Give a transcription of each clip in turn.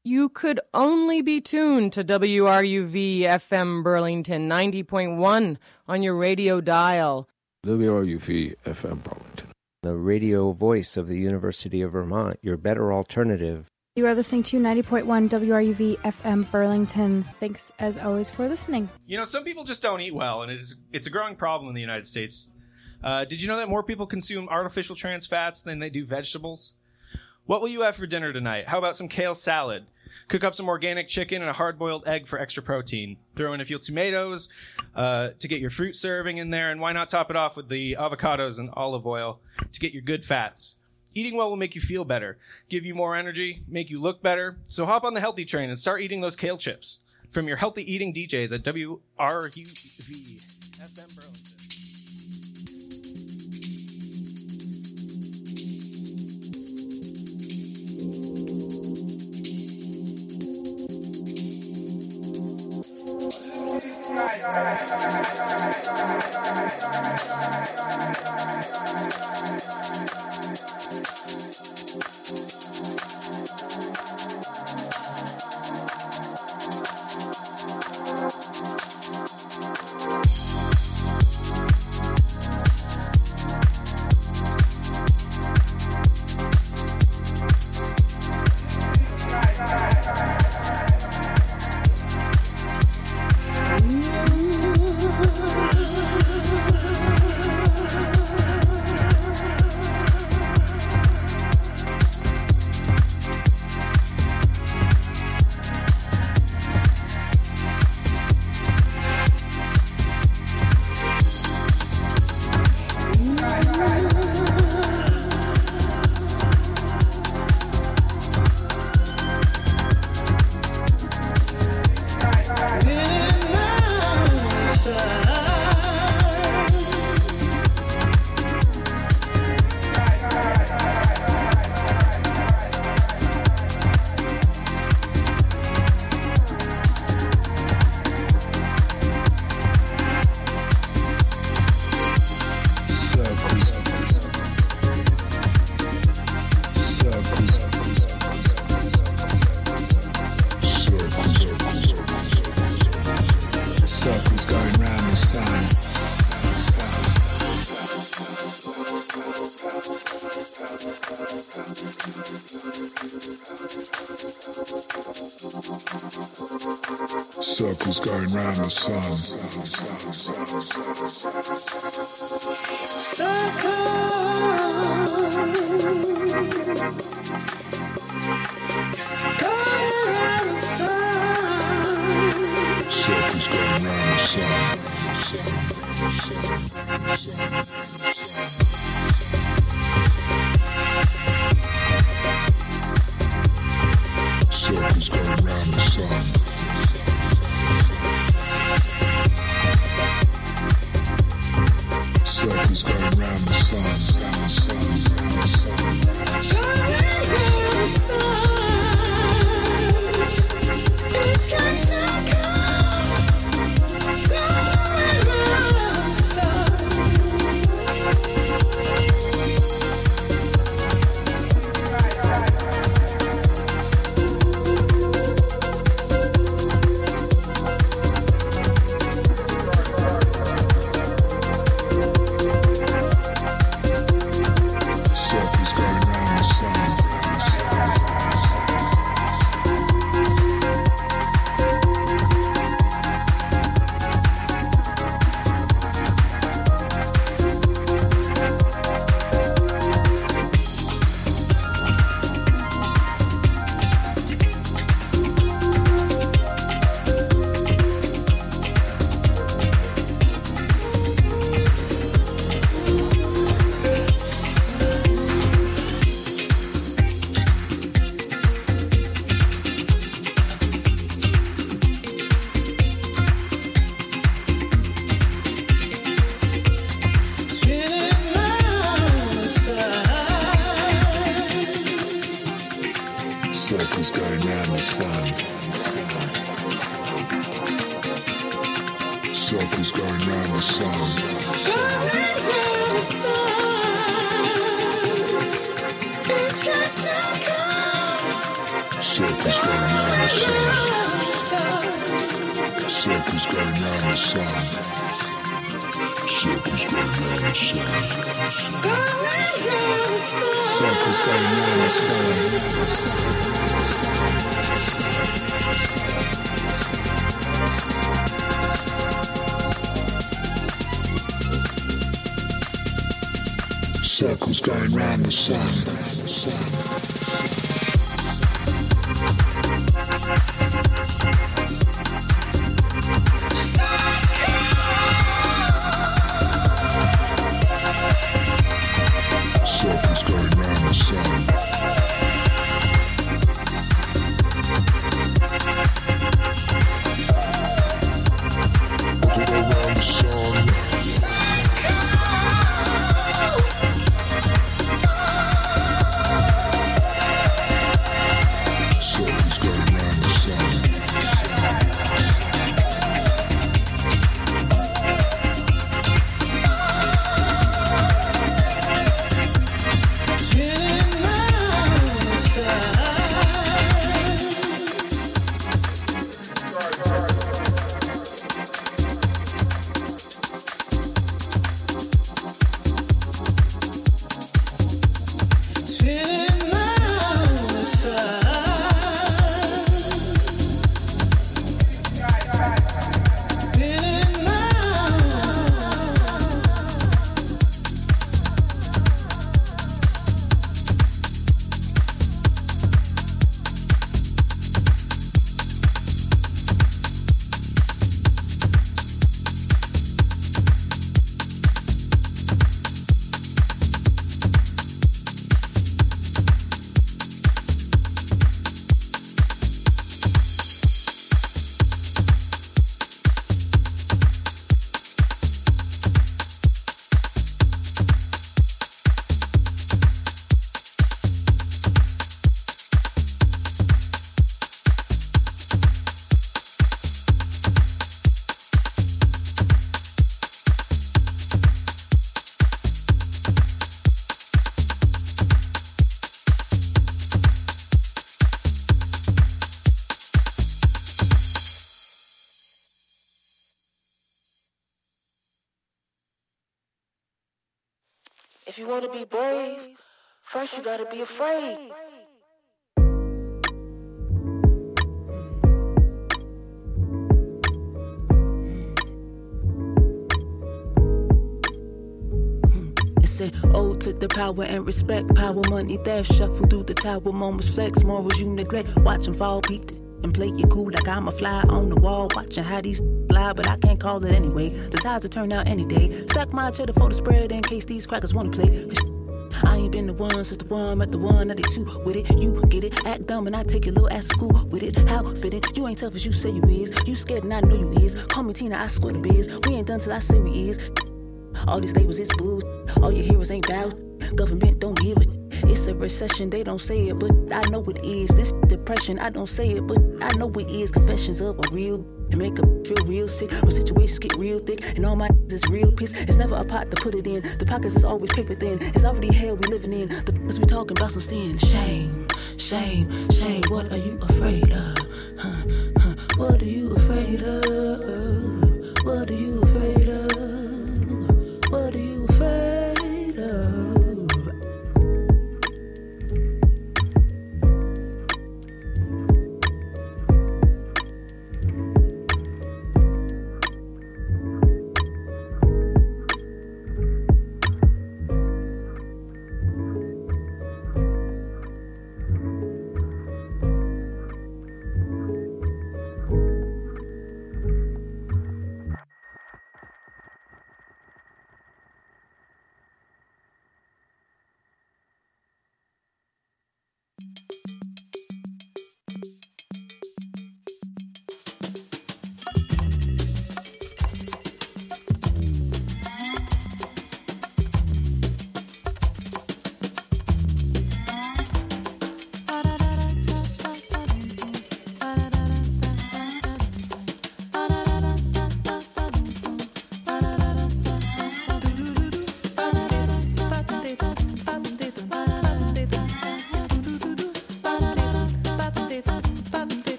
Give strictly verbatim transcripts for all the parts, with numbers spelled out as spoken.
You could only be tuned to W R U V F M Burlington ninety point one on your radio dial. W R U V F M Burlington. The radio voice of the University of Vermont, your better alternative. You are listening to ninety point one W R U V F M Burlington. Thanks, as always, for listening. You know, some people just don't eat well, and it is, it's a growing problem in the United States. Uh, did you know that more people consume artificial trans fats than they do vegetables? What will you have for dinner tonight? How about some kale salad? Cook up some organic chicken and a hard-boiled egg for extra protein. Throw in a few tomatoes uh, to get your fruit serving in there, and why not top it off with the avocados and olive oil to get your good fats. Eating well will make you feel better, give you more energy, make you look better. So hop on the healthy train and start eating those kale chips. From your healthy eating D Js at W R U V F M Burlington. Circles going round the sun. Circles going round the sun. Circles going round the sun. Circles going round the sun, round the sun, round the sun, round the sun. It's like circles going round the sun. Circles going round the sun. Circles going round the sun. Going round the sun. It's like circles. Circles going round. Circles going round the sun. Circles going round the sun. Circles going round the sun. Circles going round the sun. If you want to be brave, first you gotta be afraid. Ode to the power and respect. Power, money, theft. Shuffle through the tower. Moments flex. Morals you neglect. Watch them fall. Peep and play it cool like I'm a fly on the wall. Watching how these lie, but I can't call it anyway. The tides will turn out any day. Stack my cheddar for the spread in case these crackers wanna play. I ain't been the one since the one met the one that they two with it. You get it, act dumb and I take your little ass to school with it. How fitting? You ain't tough as you say you is. You scared and I know you is. Call me Tina, I swear the biz. We ain't done till I say we is. All these labels is bull. All your heroes ain't bout. Government don't give it. It's a recession, they don't say it, but I know it is. This depression, I don't say it, but I know it is. Confessions of a real and make a feel real sick. When situations get real thick and all my is real piss. It's never a pot to put it in. The pockets is always paper thin. It's already hell we living in. The b****s we talking about some sin. Shame, shame, shame. What are you afraid of? Huh, huh. What are you afraid of? What are you afraid of? What are you afraid of?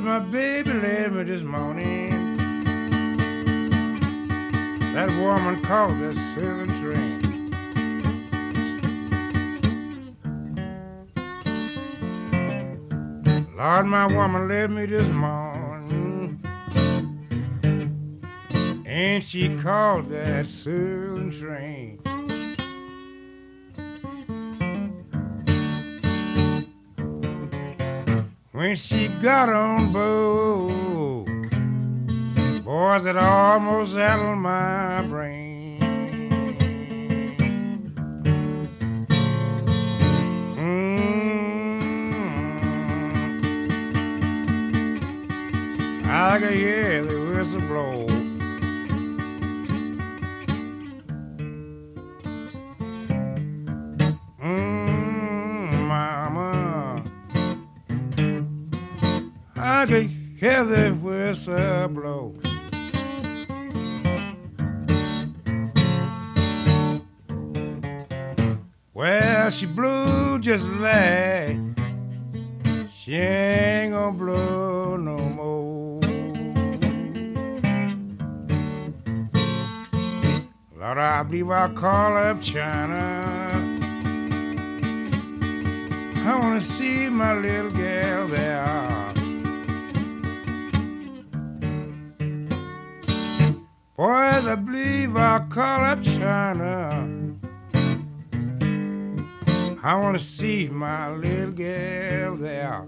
my baby left me this morning. That woman called that southern train. Lord, my woman left me this morning, and she called that southern train. When she got on board, boys, it almost rattled my brain. Mm. I could hear the whistle blow. I could hear the whistle blow. Well, she blew just like she ain't gonna blow no more. Lord, I believe I'll call up China. I wanna see my little girl there. Boys, I believe I'll call up China. I want to see my little girl there.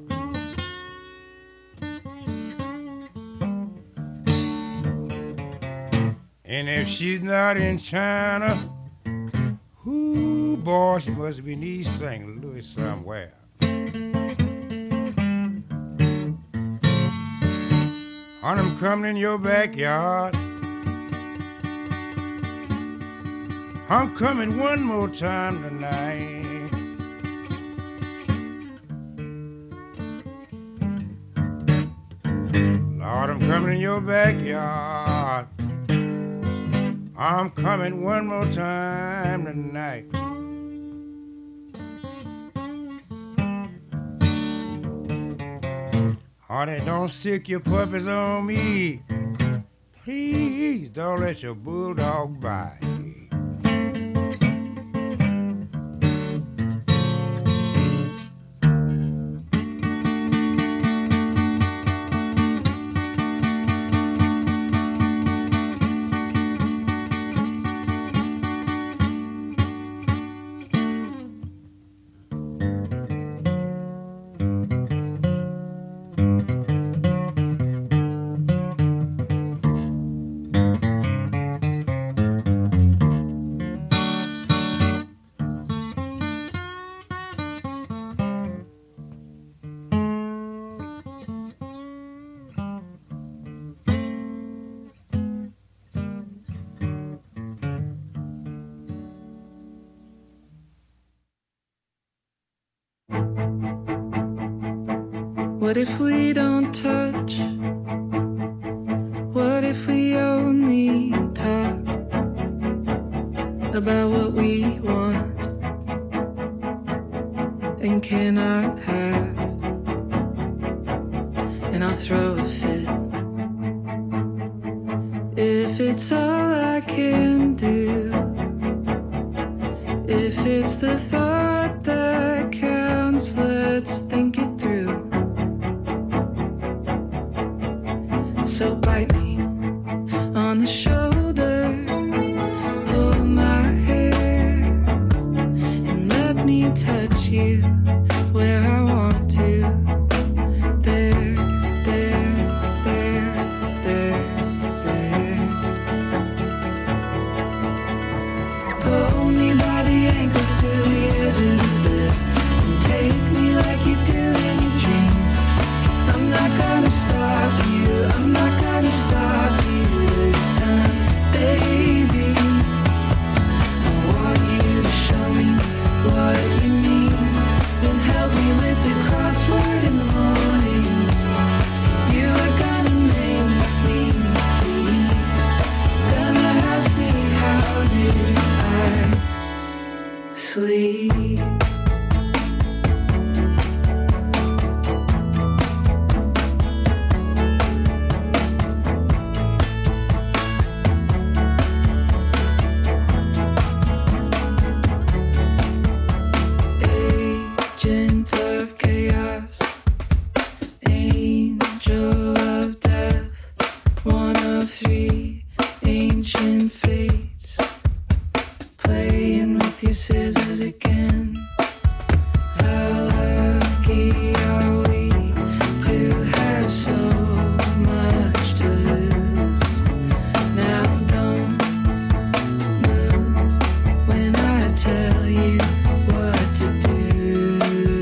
And if she's not in China, ooh, boy, she must be in East Saint Louis somewhere. On I'm coming in your backyard. I'm coming one more time tonight. Lord, I'm coming in your backyard. I'm coming one more time tonight. Honey, don't sick your puppies on me. Please don't let your bulldog bite. What if we don't touch? What if we only talk about what we want and cannot have? And I'll throw a fit if it's all I can do. If it's the thought that counts, let's think it through. So bite me on the shoulder, pull my hair, and let me touch you where I want to. There, there, there, there, there. Pull me by the ankles to the edge of the bed and take me like you do in your dreams. I'm not gonna stop you, I'm not gonna stop you this time, baby. I want you to show me what you mean, then help me with the crossword in the morning. You are gonna make me tea, gonna ask me how did I sleep. with your scissors again. How lucky are we to have so much to lose? Now don't move when I tell you what to do.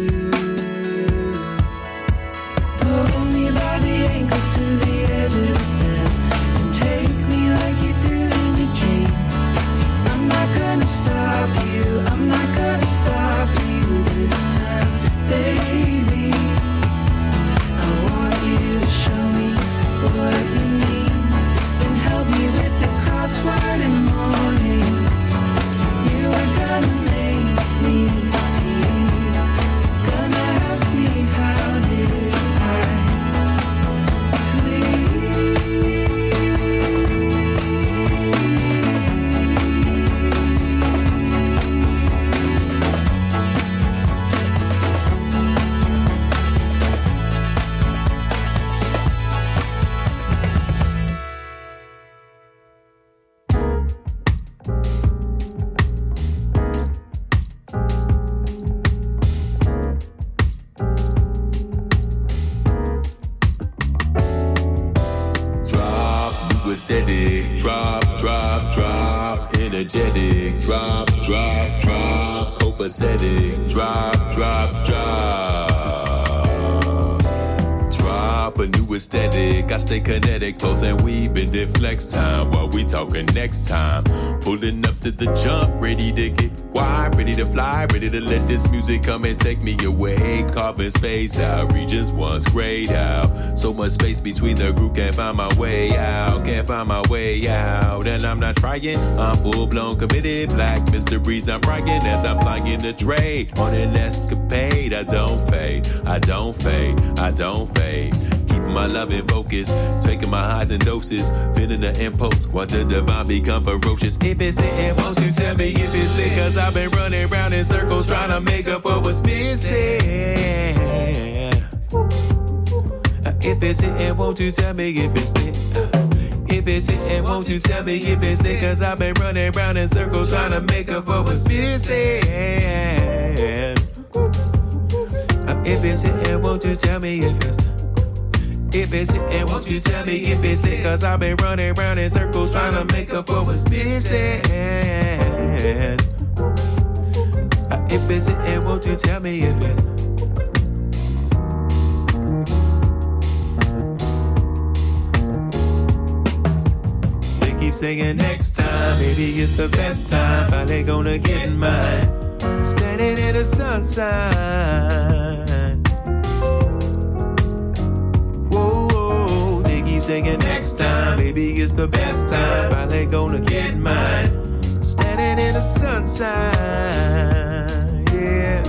Pull me by the ankles to the edge of the bed and take me like you do in your dreams. I'm not gonna stop you, I'm not gonna stop you this time, baby. I want you to show me what you mean, then help me with the crossword in the morning. You are gonna make me tea, gonna ask me how did I sleep. Drop, new aesthetic. Drop, drop, drop. Energetic. Drop, drop, drop. Copacetic. Drop, drop, drop. Drop a new aesthetic. I stay kinetic, close and we bend it flex time while we talking next time. Pulling up to the jump, ready to get wide, ready to fly, ready to let this music come and take me away. Carbon space out, regions once grayed out. So much space between the group, can't find my way out, can't find my way out. And I'm not trying, I'm full blown committed. Black mysteries, I'm writing as I'm flying the trade. On an escapade, I don't fade, I don't fade, I don't fade. Keeping my love in focus, taking my highs and doses, feeling the impulse, watch the divine become ferocious. If it's hitting, won't you tell me if it's lit? Cause I've been running round in circles trying to make up for what's missing. If it's hitting, won't you tell me if it's lit? If it's hitting, won't you tell me if it's lit? Cause I've been running round in circles trying to make up for what's missing. If it's hitting, won't you tell me if it's If it's hitting, won't you tell me if it's lit? Cause I've been running round in circles trying to make up for what's missing. If it's hitting, won't you tell me if it's They keep saying next time, maybe it's the best time. Finally gonna get mine. Standing in the sunshine. Singing next time, maybe it's the best time. Finally gonna get mine. Standing in the sunshine, yeah.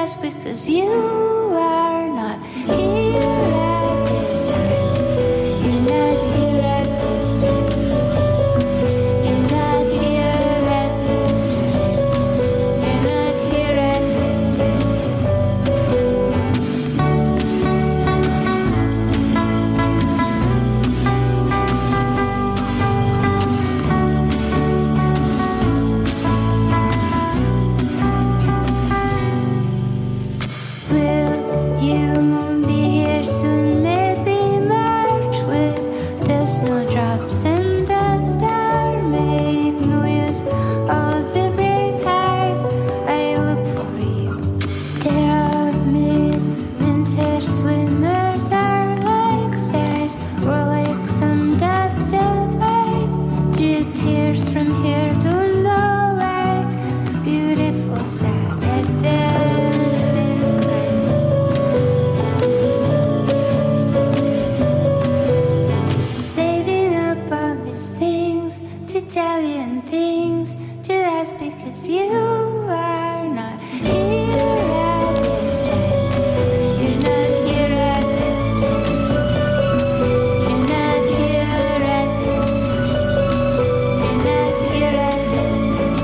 ask because you are not here at this time. You're not here at this time. You're not here at this time. You're not here at this time. Will you be here soon? Maybe March with the snowdrops and the star make noise. Oh, the brave heart, I look for you. They are mid-winter swimmers, are like stars, or like some dots of light. Through tears from here to nowhere, beautiful, sad at the same time. Saving up all these things to tell you and things to ask because you are not here at this time. You're not here at this time. You're not here at this time. You're not here at this time.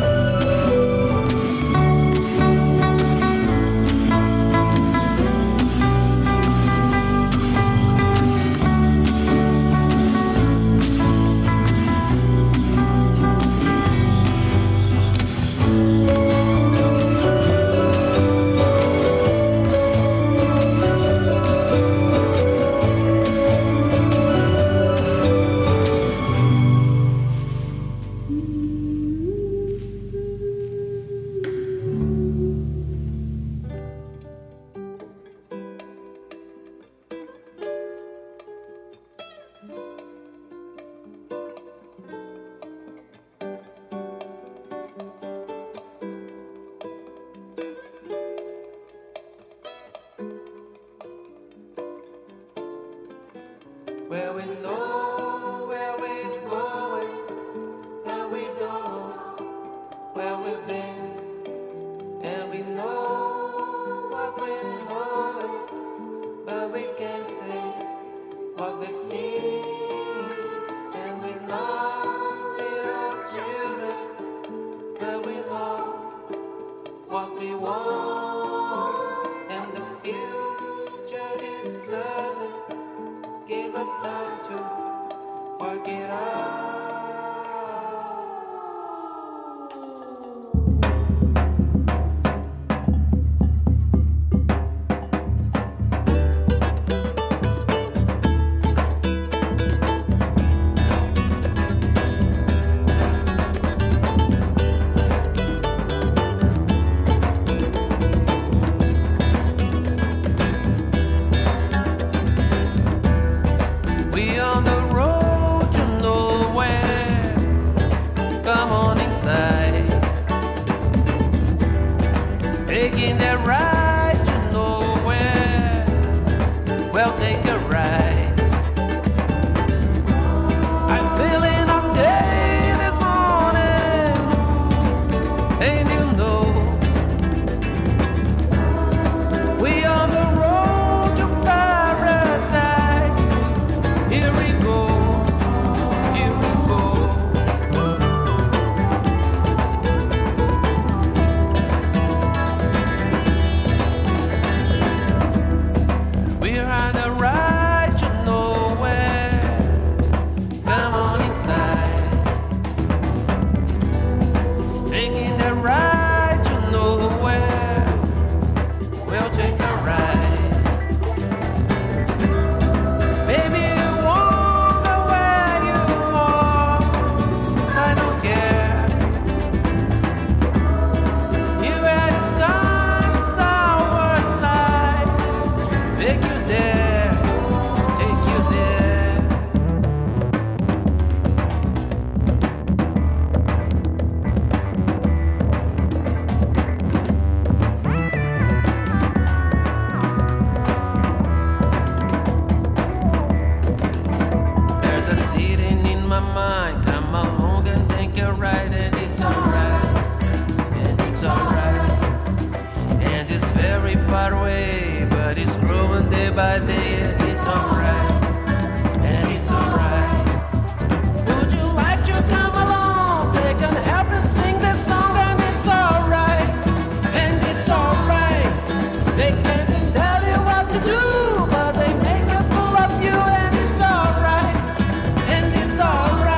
Where we know where we're going, and we know where we've been, and we know what we're knowing, but we can't say what we've seen, and we're not little children, but we know what we want, and the future is certain. Give us time to work it out. We on the road to nowhere. Come on inside. Taking that ride to nowhere. Well, take a ride. I'm feeling a day this morning, and you know we on the road to paradise. Here we go, here we go. very far away, but it's growing day by day, and it's alright, and it's alright. Would you like to come along? They can help and sing this song, and it's alright, and it's alright. They can't tell you what to do, but they make a fool of you, and it's alright, and it's alright.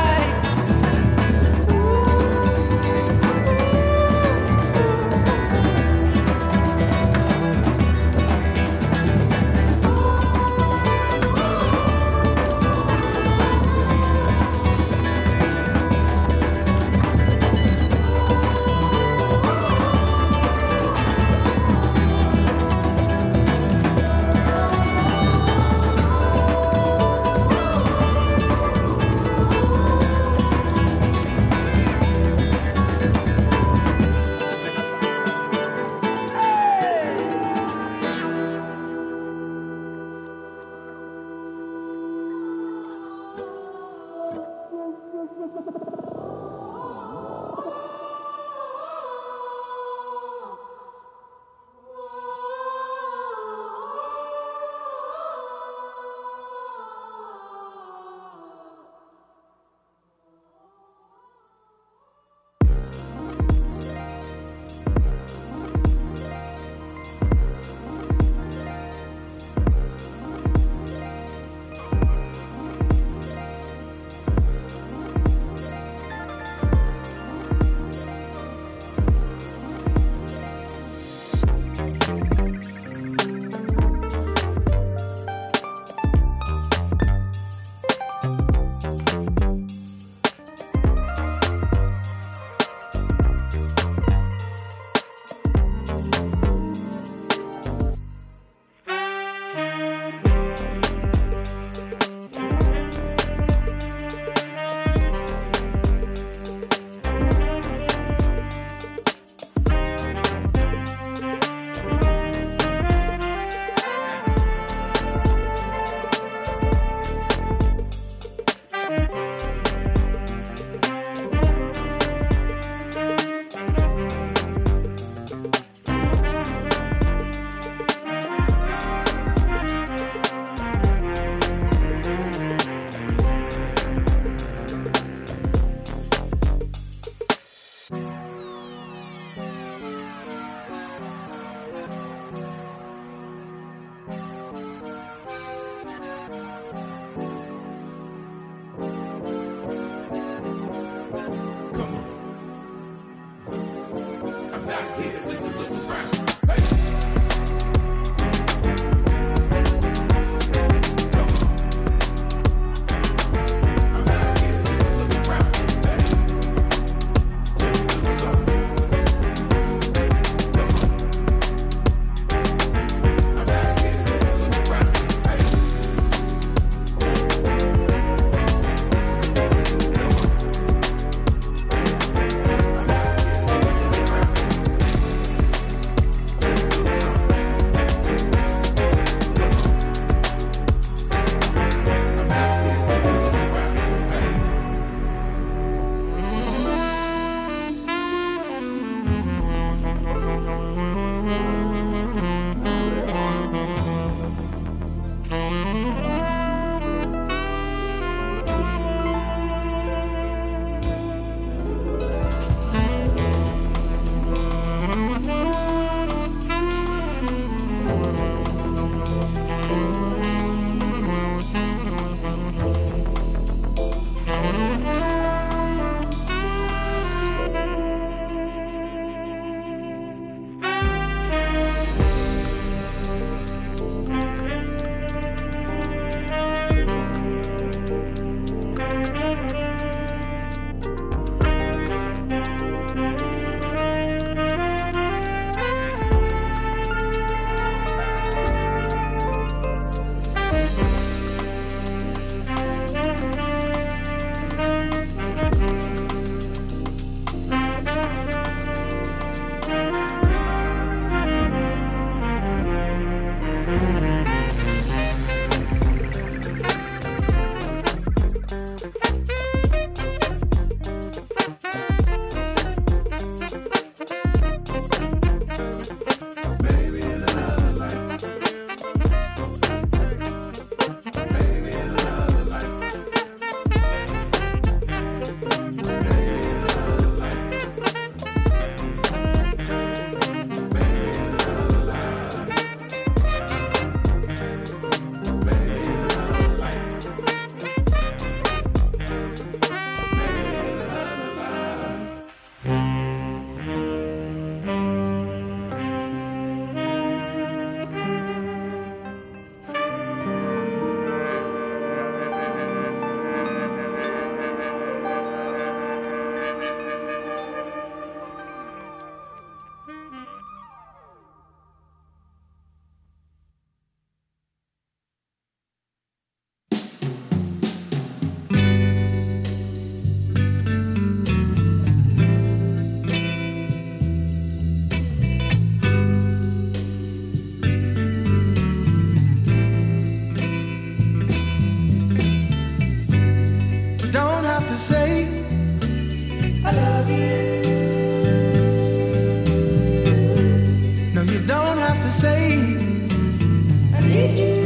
don't have to say I need you.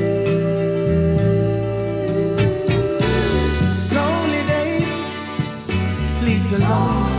Lonely days lead to long